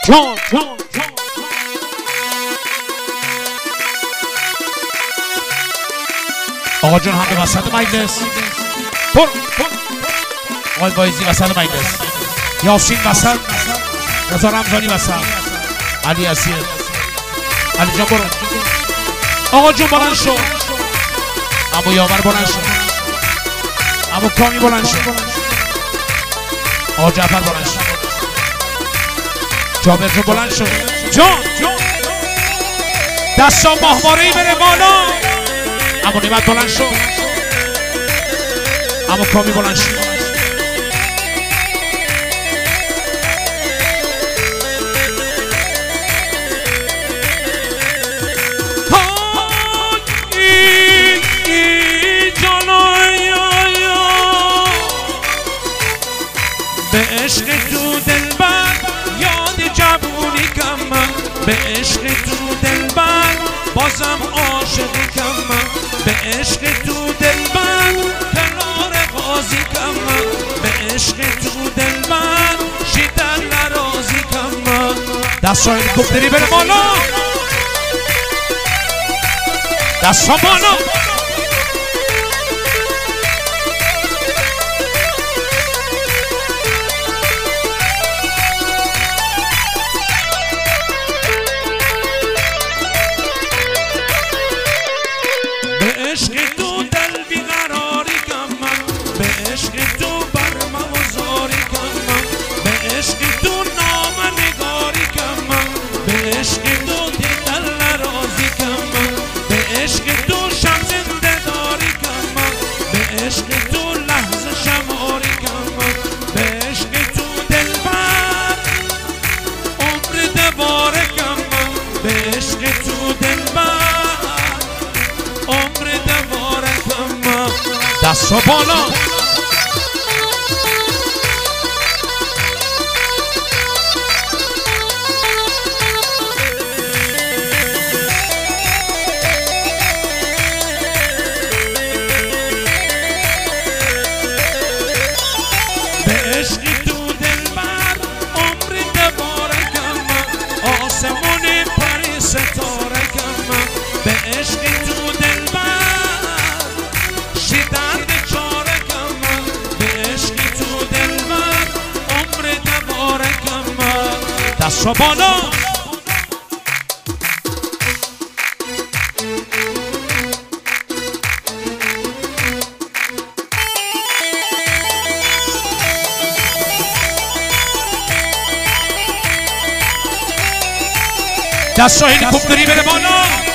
جان آقا جون هم به وسط مجلس آقای وایزی وسط مجلس، یاسین وسط، رضا رمضانی وسط، علی اسیر، علی جان برو، آقا جون بلند شو، ابو یاور بلند شو، ابو کامی بلند شو، آقا جعفر بلند شو، جابر جون بلند شو، جان دستا ماهواره‌ای بره بالا، ابو نعمت بلند شو، ابو کامی بلند شو، به عشق تو دلبر یاد جوونی کم من، به عشق تو دلبر بازم عاشق کم من، به عشق تو دلبر کنار قاضی کم من، به عشق تو دلبر شیدن نرازی کم من. دست ها هلیکوپتری بره بالا، دست ها بالا، دست ها بالا، به عشق تو دلبر عمر دوباره کم آسمون پری ستاره کم، به عشق تو دلبر شیدن چاره کم، به عشق تو دلبر عمر دوباره کم. دست ها بالا، دست ها هلیکوپتری بره بالا،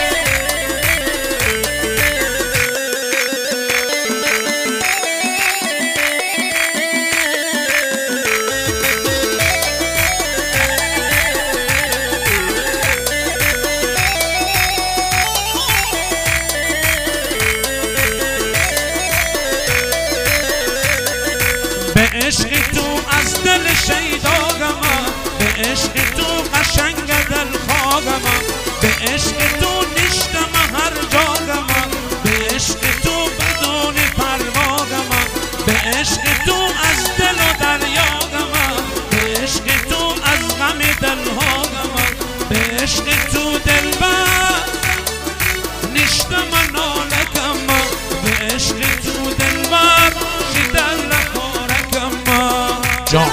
به عشق تو از دل شیداگم، به عشق تو قشنگ دل خواگم، به عشق تو نشتم هر جاگم، به عشق تو بدون پرواگم، به عشق تو از دل و دریاگم، به عشق تو از غم دلهاگم، به عشق تو دلبر نشتم نالکم، به عشق تو دلبر شدن جان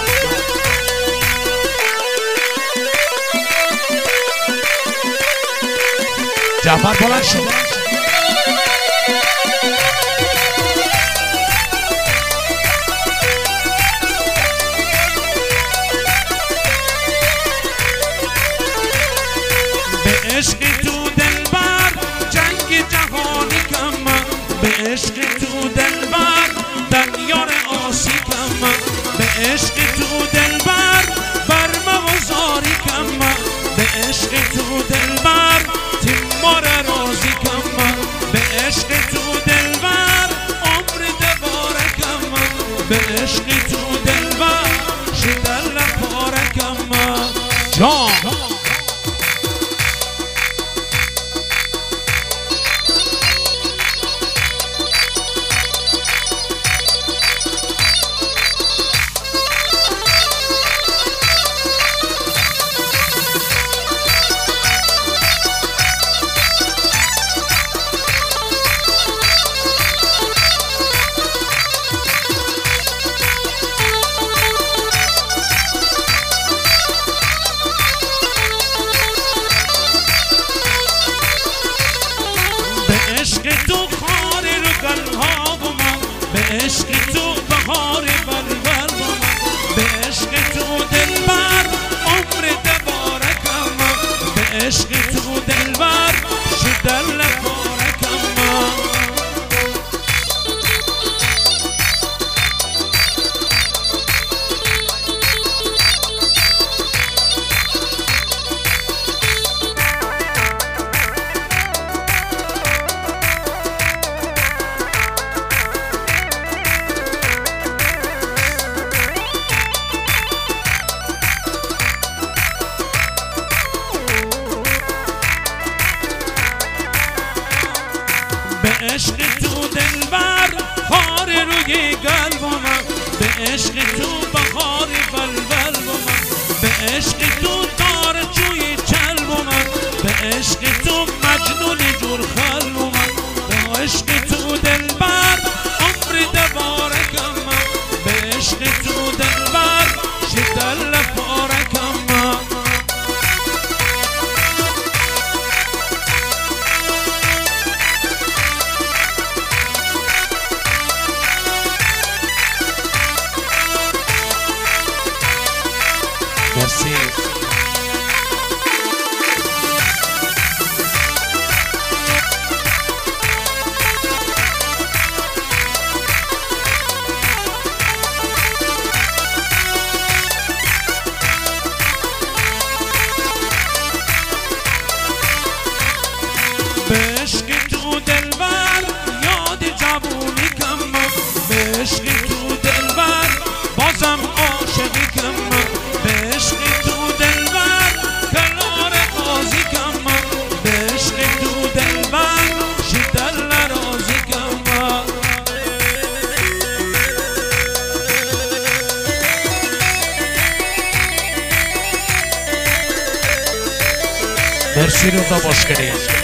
جعفر بلند شو، به عشق تو دلبر جنگ جهانی کم، به عشق تو دلبر دنیار آسی کم، به عشق تو دلبر برم و زاری کم، به عشق تو دلبر تیمار رازی کم، به عشق تو دلبر عمر دوباره کم، به عشق تو دلبر شدن پاره کم. جان به عشق تو بهار بلبل با من به عشق تو دلبر عمر دبارکم من به عشق تو دلبر شدل بارکم من به عشق تو دلبر خار روی قلب من به عشق تو بهار بلبل من به عشق تو دار جوی چلب من به عشق تو مجنون جور خلب من به عشق تو دلبر عمر دبارکم من به عشق تو دلبر شدل بارکم من مرسی به عشق تو دلبر یاد جوونی کم به عشق تو دلبر بازم عاشقی کم به عشق تو دلبر کنار قاضی کم به عشق تو دلبر شدل رازی کم مرسی رضا باشگری